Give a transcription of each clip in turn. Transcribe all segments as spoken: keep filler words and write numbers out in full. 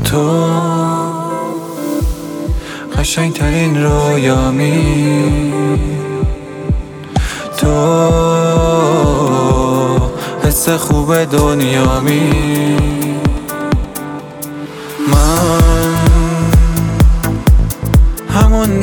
تو قشنگترین رویامی، تو حس خوب دنیامی. من همون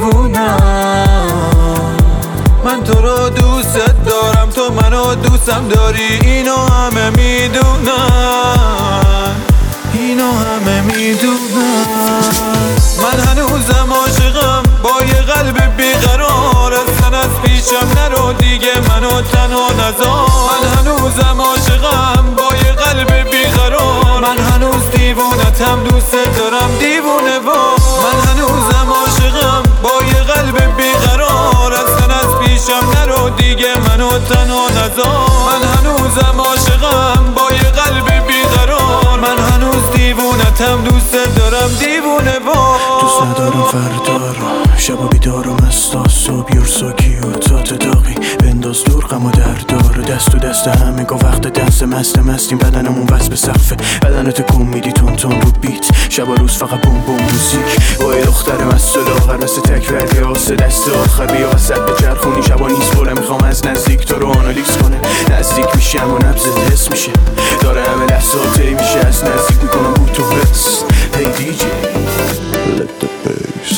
دیوونم، من تو رو دوست دارم، تو منو دوستم داری، اینو همه میدونن، اینو همه میدونن. من هنوزم عاشقم با یه قلب بیقرار، اصلا از پیشم نرو دیگه منو تنها نذار. من هنوزم عاشقم با یه قلب بیقرار، من هنوز دیوونتم، دوست دارم دیوونه وار. من هنوزم عاشقم با یه قلب بیقرار، اصلا از پیشم نرو دیگه منو تنها نذار. من هنوزم عاشقم با یه قلب بیقرار، من هنوز دیوونتم، دوست دارم دیوونه وار. دوست ندارم فردا رو شبا بیدارم استا صبح یور ساکی و تات داغی بنداز دور غم و دردار دست و دست همه گا وقت دست مست مستیم بدنمون بس به سقفه بدنت کن میدی تون تون رو بیت شبا روز فقط بوم بوم موزیک وای دخترم از سلاغر مثل تک وردی آسه دست آخر بیا وسط به چرخونی شبا نیست بوله میخوام از نزدیک تو رو آنالیز کنه نزدیک میشم و نبزت حس میشه داره همه لحظات تی میشه از نزدیک میکنم بود تو حس هی دی جی let the bass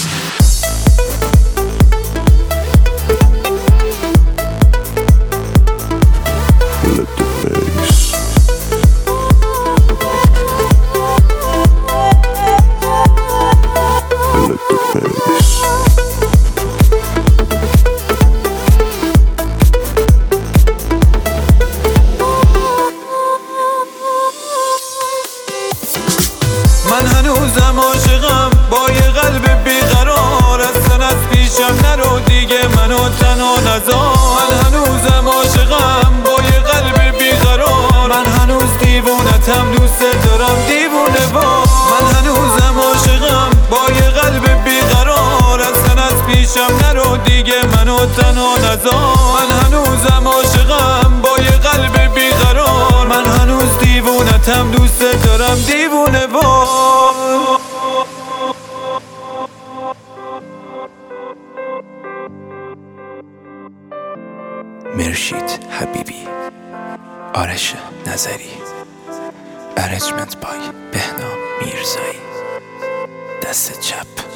let the bass let the bass من هنوزم عاشقم با یه قلب بیقرار، اصلا از پیشم نرو دیگه منو تنها نذار. من هنوزم عاشقم با یه قلب بیقرار، من هنوز دیوونتم، دوست دارم دیوونه وار. من هنوزم عاشقم با یه قلب بیقرار، اصلا از پیشم نرو دیگه منو تنها نذار. من هنوزم عاشقم با یه قلب بیقرار، من هنوز دیوونتم، دوست دارم دیوونه وار. مرشید حبیبی، آرش نظری، ارنجمنت بای بهنام میرزایی، دست چپ.